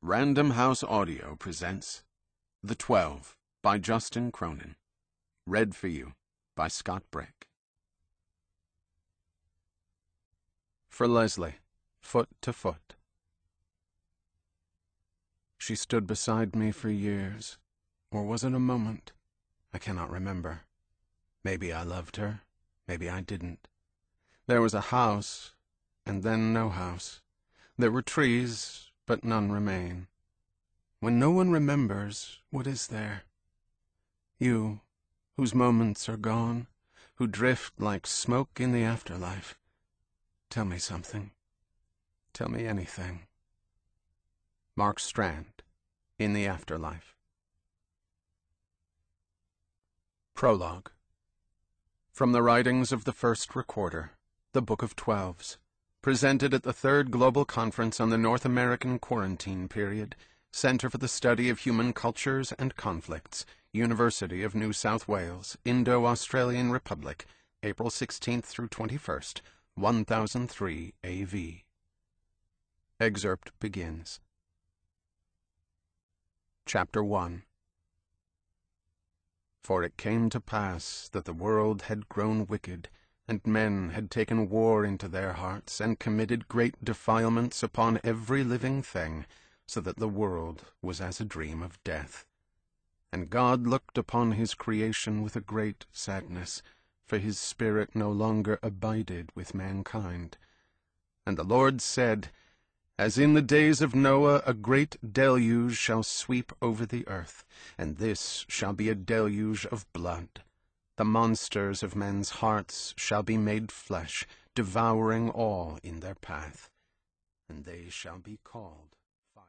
Random House Audio presents The 12 by Justin Cronin. Read for you by Scott Brick. For Leslie, foot to foot. She stood beside me for years, or was it a moment? I cannot remember. Maybe I loved her, maybe I didn't. There was a house, and then no house. There were trees, but none remain. When no one remembers, what is there? You, whose moments are gone, who drift like smoke in the afterlife. Tell me something. Tell me anything. Mark Strand, In the Afterlife. Prologue. From the writings of the first recorder, the Book of Twelves, presented at the Third Global Conference on the North American Quarantine Period, Center for the Study of Human Cultures and Conflicts, University of New South Wales, Indo-Australian Republic, April 16th through 21st, 1003 AV. Excerpt begins. Chapter 1. For it came to pass that the world had grown wicked, and men had taken war into their hearts, and committed great defilements upon every living thing, so that the world was as a dream of death. And God looked upon his creation with a great sadness, for his spirit no longer abided with mankind. And the Lord said, As in the days of Noah a great deluge shall sweep over the earth, and this shall be a deluge of blood. The monsters of men's hearts shall be made flesh, devouring all in their path, and they shall be called